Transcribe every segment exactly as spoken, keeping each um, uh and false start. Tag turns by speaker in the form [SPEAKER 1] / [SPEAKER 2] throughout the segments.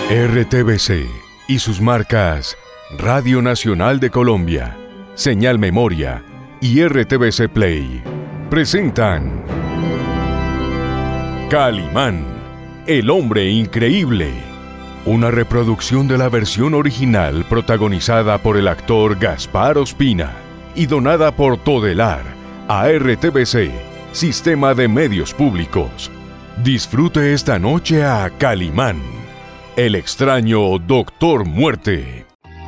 [SPEAKER 1] R T V C y sus marcas Radio Nacional de Colombia, Señal Memoria y R T V C Play presentan Calimán, el hombre increíble, una reproducción de la versión original protagonizada por el actor Gaspar Ospina y donada por Todelar a R T V C, Sistema de Medios Públicos. Disfrute esta noche a Calimán, el extraño Doctor Muerte.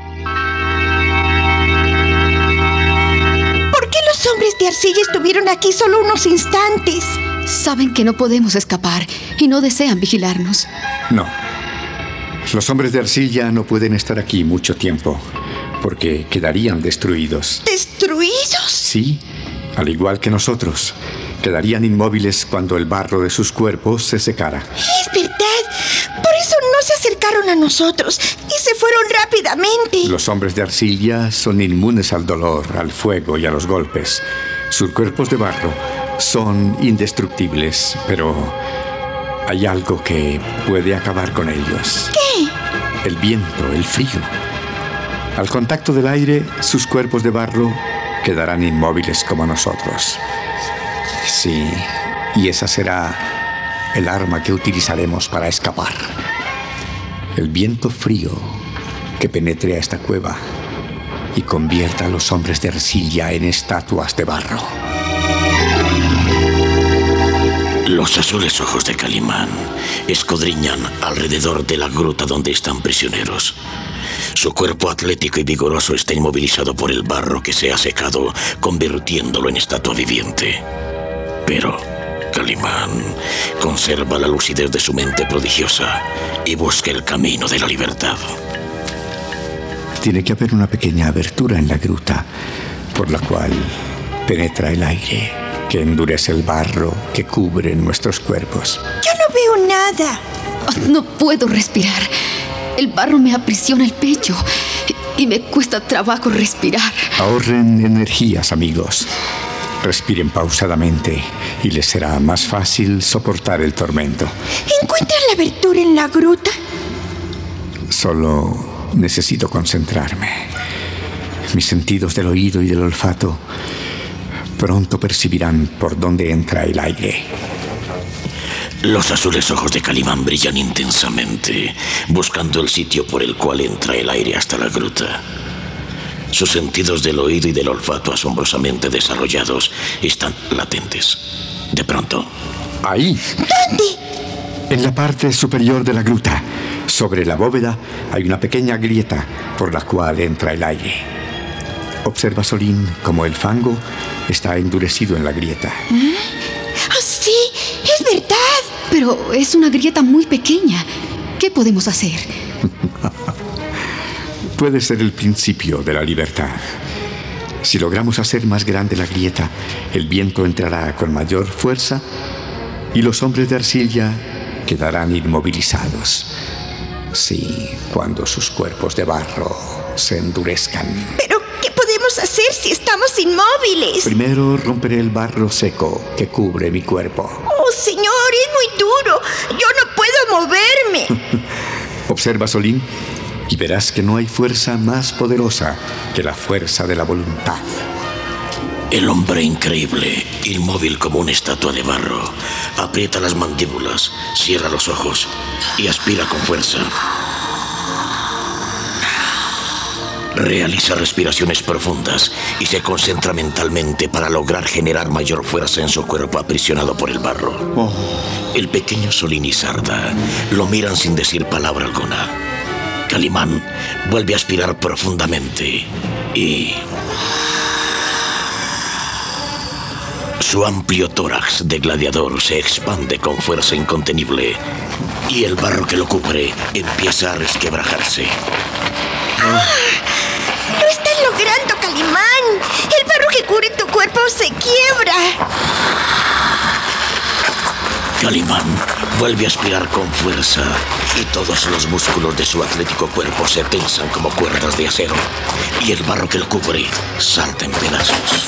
[SPEAKER 2] ¿Por qué los hombres de arcilla estuvieron aquí solo unos instantes?
[SPEAKER 3] Saben que no podemos escapar y no desean vigilarnos.
[SPEAKER 4] No. Los hombres de arcilla no pueden estar aquí mucho tiempo, porque quedarían destruidos.
[SPEAKER 2] ¿Destruidos?
[SPEAKER 4] Sí, al igual que nosotros. Quedarían inmóviles cuando el barro de sus cuerpos se secara.
[SPEAKER 2] Es verdad. Por eso no se acercaron a nosotros y se fueron rápidamente.
[SPEAKER 4] Los hombres de arcilla son inmunes al dolor, al fuego y a los golpes. Sus cuerpos de barro son indestructibles, pero hay algo que puede acabar con ellos.
[SPEAKER 2] ¿Qué?
[SPEAKER 4] El viento, el frío. Al contacto del aire, sus cuerpos de barro quedarán inmóviles como nosotros. Sí, y esa será el arma que utilizaremos para escapar. El viento frío que penetre a esta cueva y convierta a los hombres de arcilla en estatuas de barro.
[SPEAKER 5] Los azules ojos de Calimán escudriñan alrededor de la gruta donde están prisioneros. Su cuerpo atlético y vigoroso está inmovilizado por el barro que se ha secado, convirtiéndolo en estatua viviente. Pero Calimán conserva la lucidez de su mente prodigiosa y busca el camino de la libertad.
[SPEAKER 4] Tiene que haber una pequeña abertura en la gruta por la cual penetra el aire, que endurece el barro que cubre nuestros cuerpos.
[SPEAKER 2] Yo no veo nada.
[SPEAKER 3] Oh, no puedo respirar. El barro me aprisiona el pecho y me cuesta trabajo respirar.
[SPEAKER 4] Ahorren energías, amigos. Respiren pausadamente y les será más fácil soportar el tormento.
[SPEAKER 2] ¿Encuentran la abertura en la gruta?
[SPEAKER 4] Solo necesito concentrarme. Mis sentidos del oído y del olfato pronto percibirán por dónde entra el aire.
[SPEAKER 5] Los azules ojos de Calimán brillan intensamente, buscando el sitio por el cual entra el aire hasta la gruta. Sus sentidos del oído y del olfato asombrosamente desarrollados están latentes. De pronto...
[SPEAKER 4] ¡Ahí!
[SPEAKER 2] ¿Dónde?
[SPEAKER 4] En la parte superior de la gruta, sobre la bóveda, hay una pequeña grieta por la cual entra el aire. Observa, Solín, como el fango está endurecido en la grieta.
[SPEAKER 2] ¿Eh? ¡Oh, sí! ¡Es verdad!
[SPEAKER 3] Pero es una grieta muy pequeña. ¿Qué podemos hacer?
[SPEAKER 4] Puede ser el principio de la libertad. Si logramos hacer más grande la grieta, el viento entrará con mayor fuerza y los hombres de arcilla quedarán inmovilizados. Sí, cuando sus cuerpos de barro se endurezcan.
[SPEAKER 2] ¿Pero qué podemos hacer si estamos inmóviles?
[SPEAKER 4] Primero romperé el barro seco que cubre mi cuerpo.
[SPEAKER 2] ¡Oh, señor! ¡Es muy duro! ¡Yo no puedo moverme!
[SPEAKER 4] Observa, Solín, y verás que no hay fuerza más poderosa que la fuerza de la voluntad.
[SPEAKER 5] El hombre increíble, inmóvil como una estatua de barro, aprieta las mandíbulas, cierra los ojos y aspira con fuerza. Realiza respiraciones profundas y se concentra mentalmente para lograr generar mayor fuerza en su cuerpo aprisionado por el barro.
[SPEAKER 4] Oh.
[SPEAKER 5] El pequeño Solín y Sarda lo miran sin decir palabra alguna. Calimán vuelve a aspirar profundamente y... su amplio tórax de gladiador se expande con fuerza incontenible y el barro que lo cubre empieza a resquebrajarse.
[SPEAKER 2] ¡Ah! ¡Lo estás logrando, Calimán! El barro que cubre tu cuerpo se quiebra.
[SPEAKER 5] Calimán vuelve a aspirar con fuerza y todos los músculos de su atlético cuerpo se tensan como cuerdas de acero y el barro que lo cubre salta en pedazos.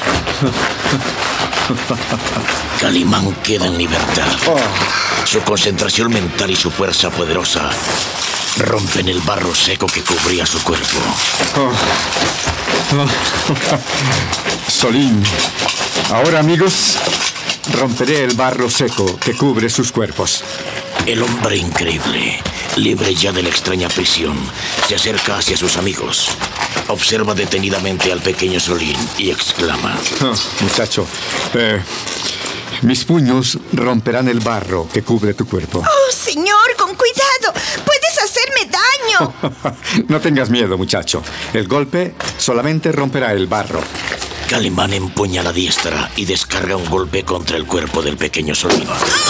[SPEAKER 5] Calimán queda en libertad. Su concentración mental y su fuerza poderosa rompen el barro seco que cubría su cuerpo.
[SPEAKER 4] Oh. Oh. Solín, ahora, amigos, romperé el barro seco que cubre sus cuerpos.
[SPEAKER 5] El hombre increíble, libre ya de la extraña prisión, se acerca hacia sus amigos. Observa detenidamente al pequeño Solín y exclama:
[SPEAKER 4] oh, muchacho, eh, mis puños romperán el barro que cubre tu cuerpo.
[SPEAKER 2] ¡Oh, señor, con cuidado! ¡Puedes hacerme daño!
[SPEAKER 4] No tengas miedo, muchacho. El golpe solamente romperá el barro.
[SPEAKER 5] Calimán empuña la diestra y descarga un golpe contra el cuerpo del pequeño Solín.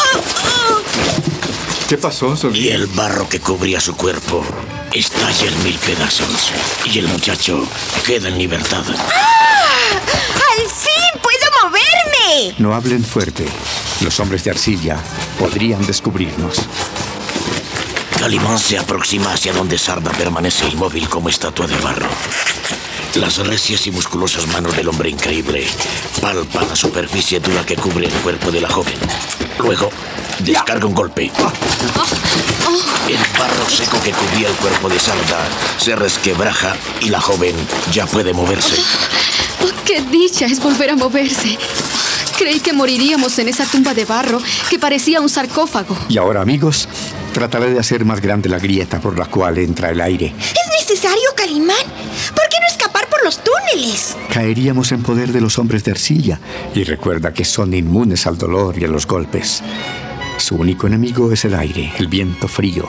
[SPEAKER 4] ¿Qué pasó, Solín?
[SPEAKER 5] Y el barro que cubría su cuerpo estalla en mil pedazos y el muchacho queda en libertad.
[SPEAKER 2] ¡Ah! ¡Al fin puedo moverme!
[SPEAKER 4] No hablen fuerte. Los hombres de arcilla podrían descubrirnos.
[SPEAKER 5] Calimán se aproxima hacia donde Sarda permanece inmóvil como estatua de barro. Las recias y musculosas manos del hombre increíble palpan la superficie dura que cubre el cuerpo de la joven. Luego, descarga un golpe. El barro seco que cubría el cuerpo de Sarda se resquebraja y la joven ya puede moverse.
[SPEAKER 3] Oh, ¡qué dicha es volver a moverse! Creí que moriríamos en esa tumba de barro que parecía un sarcófago.
[SPEAKER 4] Y ahora, amigos, trataré de hacer más grande la grieta por la cual entra el aire.
[SPEAKER 2] ¿Es necesario, Calimán? ¿Por qué no escapar por los túneles?
[SPEAKER 4] Caeríamos en poder de los hombres de arcilla. Y recuerda que son inmunes al dolor y a los golpes. Su único enemigo es el aire, el viento frío.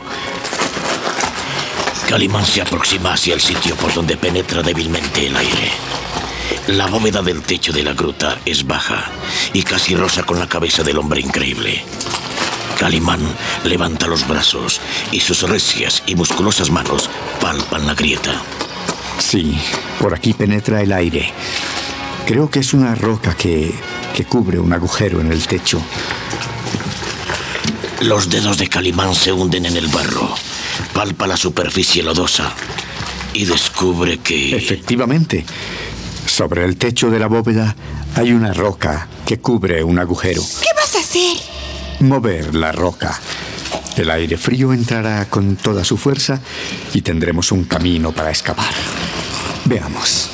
[SPEAKER 5] Calimán se aproxima hacia el sitio por donde penetra débilmente el aire. La bóveda del techo de la gruta es baja y casi roza con la cabeza del hombre increíble. Calimán levanta los brazos y sus recias y musculosas manos palpan la grieta.
[SPEAKER 4] Sí, por aquí penetra el aire. Creo que es una roca que, que cubre un agujero en el techo.
[SPEAKER 5] Los dedos de Calimán se hunden en el barro. Palpa la superficie lodosa y descubre que...
[SPEAKER 4] Efectivamente, sobre el techo de la bóveda hay una roca que cubre un agujero.
[SPEAKER 2] ¿Qué vas a hacer?
[SPEAKER 4] Mover la roca. El aire frío entrará con toda su fuerza y tendremos un camino para escapar. Veamos.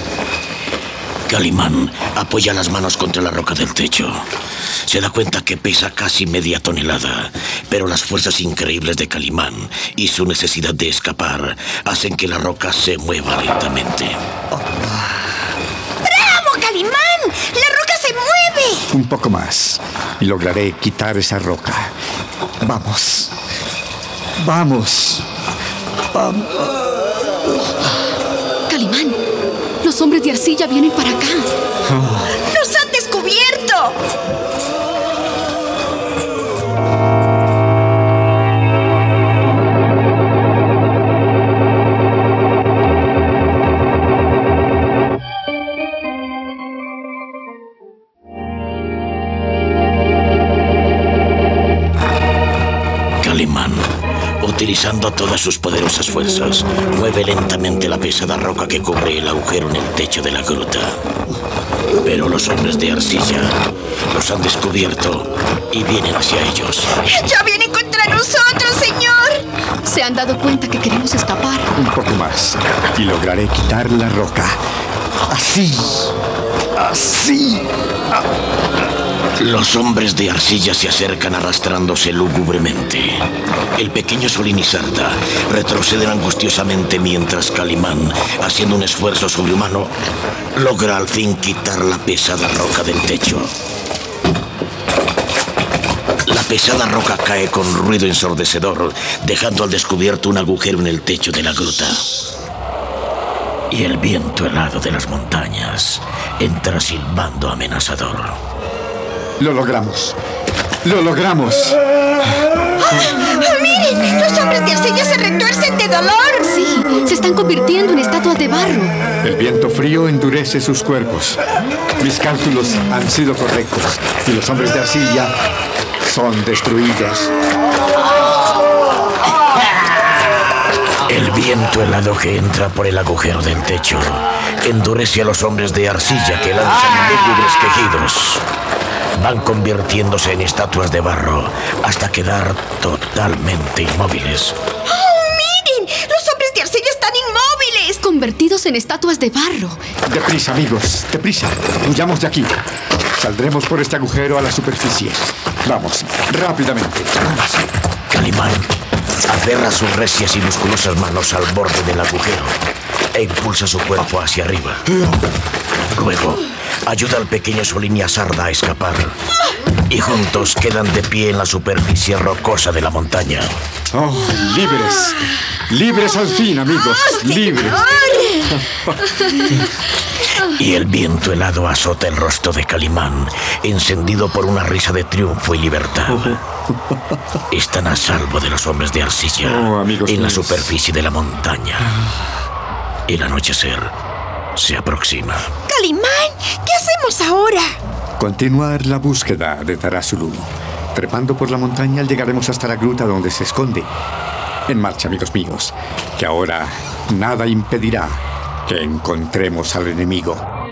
[SPEAKER 5] Calimán apoya las manos contra la roca del techo. Se da cuenta que pesa casi media tonelada, pero las fuerzas increíbles de Calimán y su necesidad de escapar hacen que la roca se mueva lentamente.
[SPEAKER 2] ¡Bravo, Calimán! ¡La roca se mueve!
[SPEAKER 4] Un poco más y lograré quitar esa roca. Vamos. Vamos. Vamos.
[SPEAKER 3] Calimán, los hombres de arcilla vienen para acá.
[SPEAKER 4] Oh.
[SPEAKER 2] ¡Nos han descubierto!
[SPEAKER 5] Calimán, utilizando todas sus poderosas fuerzas, mueve lentamente la pesada roca que cubre el agujero en el techo de la gruta. Pero los hombres de arcilla los han descubierto y vienen hacia ellos.
[SPEAKER 2] ¡Ya vienen contra nosotros, señor!
[SPEAKER 3] Se han dado cuenta que queremos escapar.
[SPEAKER 4] Un poco más y lograré quitar la roca. Así. Así. Ah.
[SPEAKER 5] Los hombres de arcilla se acercan arrastrándose lúgubremente. El pequeño Solín y Sarda retroceden angustiosamente mientras Calimán, haciendo un esfuerzo sobrehumano, logra al fin quitar la pesada roca del techo. La pesada roca cae con ruido ensordecedor, dejando al descubierto un agujero en el techo de la gruta. Y el viento helado de las montañas entra silbando amenazador.
[SPEAKER 4] Lo logramos. Lo logramos.
[SPEAKER 2] ¡Ah, miren! ¡Los hombres de arcilla se retuercen de dolor!
[SPEAKER 3] Sí, se están convirtiendo en estatuas de barro.
[SPEAKER 4] El viento frío endurece sus cuerpos. Mis cálculos han sido correctos y los hombres de arcilla son destruidos.
[SPEAKER 5] El viento helado que entra por el agujero del techo endurece a los hombres de arcilla que lanzan lúgubres quejidos. Van convirtiéndose en estatuas de barro hasta quedar totalmente inmóviles.
[SPEAKER 2] ¡Oh,
[SPEAKER 3] convertidos en estatuas de barro.
[SPEAKER 4] Deprisa, amigos, deprisa. Huyamos de aquí. Saldremos por este agujero a la superficie. Vamos, rápidamente. Vamos.
[SPEAKER 5] Calimán aferra sus recias y musculosas manos al borde del agujero e impulsa su cuerpo hacia arriba. Luego, ayuda al pequeño Solín y a Sarda a escapar. Y juntos quedan de pie en la superficie rocosa de la montaña.
[SPEAKER 4] ¡Oh, libres! ¡Libres al fin, amigos!
[SPEAKER 2] ¡Oh,
[SPEAKER 4] ¡Libres!
[SPEAKER 5] Y el viento helado azota el rostro de Calimán, encendido por una risa de triunfo y libertad. Están a salvo de los hombres de arcilla,
[SPEAKER 4] oh, amigos
[SPEAKER 5] en la
[SPEAKER 4] míos.
[SPEAKER 5] superficie de la montaña. El anochecer se aproxima.
[SPEAKER 2] Calimán, ¿qué hacemos ahora?
[SPEAKER 4] Continuar la búsqueda de Tarazulú. Trepando por la montaña llegaremos hasta la gruta donde se esconde. En marcha, amigos míos, que ahora nada impedirá que encontremos al enemigo.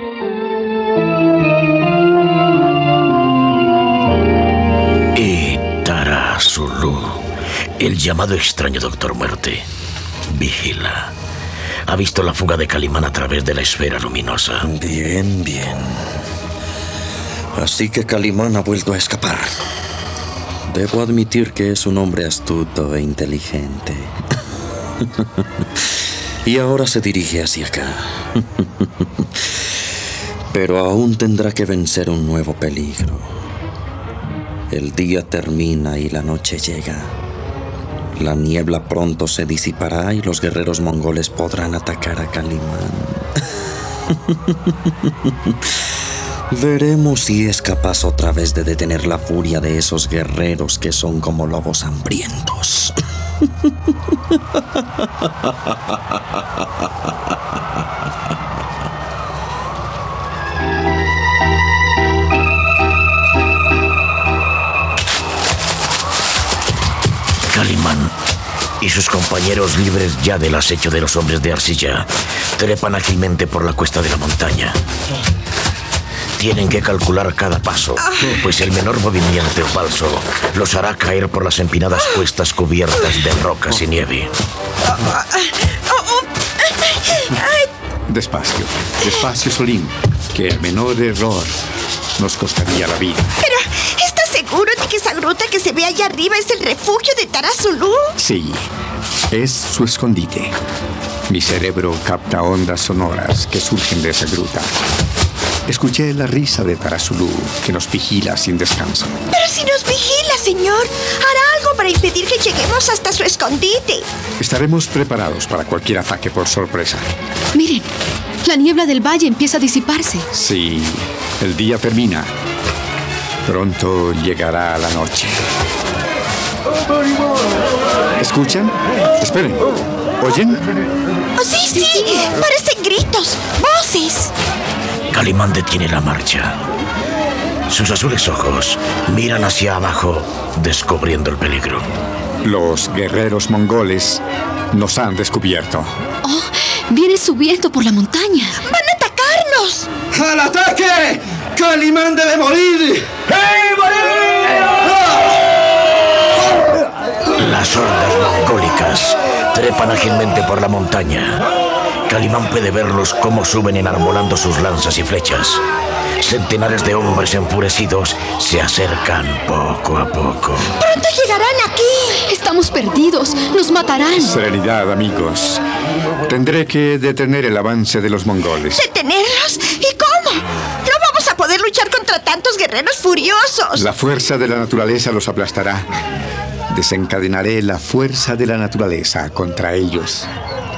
[SPEAKER 5] Y Tarazulú, el llamado extraño Doctor Muerte, vigila. Ha visto la fuga de Calimán a través de la esfera luminosa.
[SPEAKER 6] Bien, bien. Así que Calimán ha vuelto a escapar. Debo admitir que es un hombre astuto e inteligente. Y ahora se dirige hacia acá. Pero aún tendrá que vencer un nuevo peligro. El día termina y la noche llega. La niebla pronto se disipará y los guerreros mongoles podrán atacar a Calimán. Veremos si es capaz otra vez de detener la furia de esos guerreros que son como lobos hambrientos.
[SPEAKER 5] Calimán y sus compañeros, libres ya del acecho de los hombres de arcilla, trepan ágilmente por la cuesta de la montaña. Tienen que calcular cada paso, pues el menor movimiento o falso los hará caer por las empinadas cuestas cubiertas de rocas y nieve.
[SPEAKER 4] Despacio, despacio, Solín, que el menor error nos costaría la vida.
[SPEAKER 2] Pero, ¿estás seguro de que esa gruta que se ve allá arriba es el refugio de Tarazulú?
[SPEAKER 4] Sí, es su escondite. Mi cerebro capta ondas sonoras que surgen de esa gruta. Escuché la risa de Tarazulú, que nos vigila sin descanso.
[SPEAKER 2] Pero si nos vigila, señor, hará algo para impedir que lleguemos hasta su escondite.
[SPEAKER 4] Estaremos preparados para cualquier ataque por sorpresa.
[SPEAKER 3] Miren, la niebla del valle empieza a disiparse.
[SPEAKER 4] Sí, el día termina. Pronto llegará la noche. ¿Escuchan? Esperen. ¿Oyen?
[SPEAKER 2] Oh, sí, sí, parecen gritos, voces.
[SPEAKER 5] Calimán detiene la marcha. Sus azules ojos miran hacia abajo, descubriendo el peligro.
[SPEAKER 4] Los guerreros mongoles nos han descubierto.
[SPEAKER 3] Oh, vienen subiendo por la montaña.
[SPEAKER 2] ¡Van a atacarnos!
[SPEAKER 6] ¡Al ataque! ¡Calimán debe morir!
[SPEAKER 5] Las hordas mongólicas trepan ágilmente por la montaña. Calimán puede verlos cómo suben enarbolando sus lanzas y flechas. Centenares de hombres enfurecidos se acercan poco a poco.
[SPEAKER 2] ¡Pronto llegarán aquí!
[SPEAKER 3] Estamos perdidos. Nos matarán.
[SPEAKER 4] Serenidad, amigos. Tendré que detener el avance de los mongoles.
[SPEAKER 2] ¿Detenerlos? ¿Y cómo? No vamos a poder luchar contra tantos guerreros furiosos.
[SPEAKER 4] La fuerza de la naturaleza los aplastará. Desencadenaré la fuerza de la naturaleza contra ellos.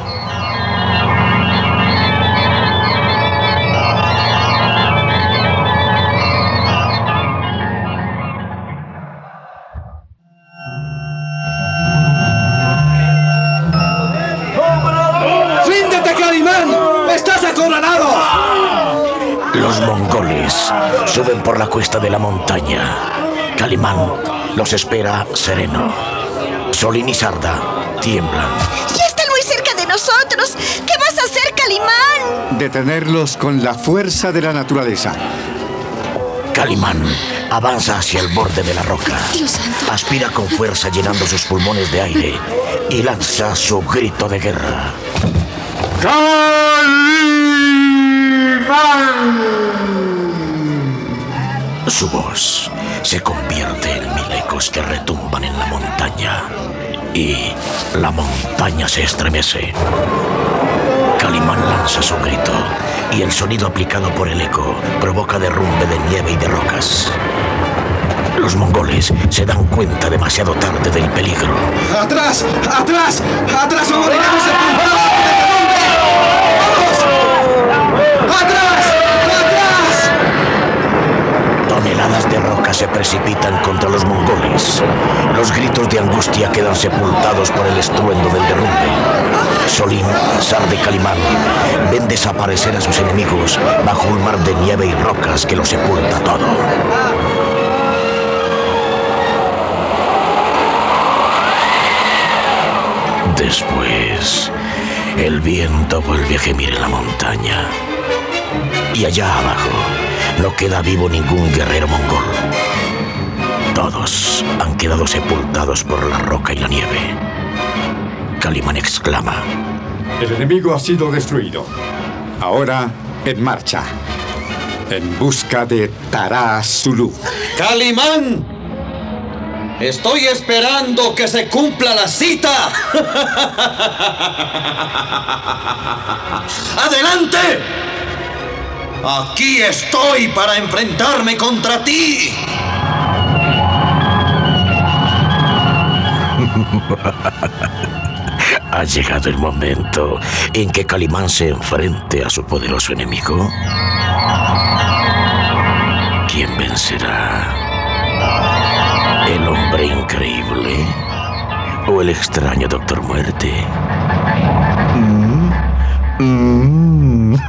[SPEAKER 6] ¡Ríndete, Calimán! ¡Estás acorralado!
[SPEAKER 5] Los mongoles suben por la cuesta de la montaña. Calimán los espera sereno. Solín y Sarda tiemblan.
[SPEAKER 2] ¡Ya están muy cerca de nosotros! ¿Qué vas a hacer, Calimán?
[SPEAKER 4] Detenerlos con la fuerza de la naturaleza.
[SPEAKER 5] Calimán avanza hacia el borde de la roca.
[SPEAKER 3] Dios santo.
[SPEAKER 5] Aspira con fuerza llenando sus pulmones de aire y lanza su grito de guerra. Su voz se convierte en mil ecos que retumban en la montaña y la montaña se estremece. Calimán lanza su grito y el sonido aplicado por el eco provoca derrumbe de nieve y de rocas. Los mongoles se dan cuenta demasiado tarde del peligro.
[SPEAKER 7] ¡Atrás! ¡Atrás! ¡Atrás o moriremos sepultados por el derrumbe! ¡Vamos! ¡Atrás! ¡Atrás!
[SPEAKER 5] Toneladas de roca se precipitan contra los mongoles. Los gritos de angustia quedan sepultados por el estruendo del derrumbe. Solín, zar de Calimán, ven desaparecer a sus enemigos bajo un mar de nieve y rocas que los sepulta todo. Después, el viento vuelve a gemir en la montaña. Y allá abajo no queda vivo ningún guerrero mongol. Todos han quedado sepultados por la roca y la nieve. Calimán exclama:
[SPEAKER 4] El enemigo ha sido destruido. Ahora, en marcha. En busca de Taraa Zulu.
[SPEAKER 6] ¡Calimán! Estoy esperando que se cumpla la cita. ¡Adelante! Aquí estoy para enfrentarme contra ti.
[SPEAKER 5] Ha llegado el momento en que Calimán se enfrente a su poderoso enemigo. ¿Quién vencerá? ¿El hombre increíble o el extraño Doctor Muerte? Mm. Mm.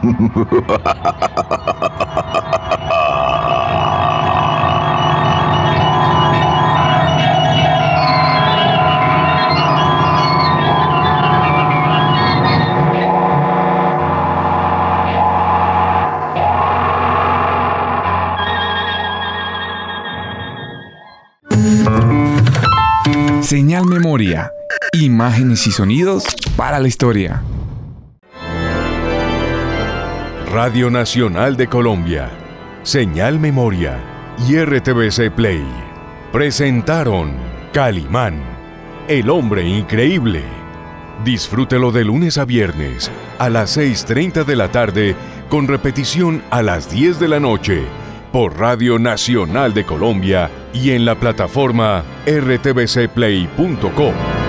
[SPEAKER 8] Señal Memoria. Imágenes y sonidos para la historia.
[SPEAKER 1] Radio Nacional de Colombia, Señal Memoria y R T V C Play presentaron Calimán, el hombre increíble. Disfrútelo de lunes a viernes a las seis y treinta de la tarde con repetición a las diez de la noche por Radio Nacional de Colombia y en la plataforma r t v c play punto com.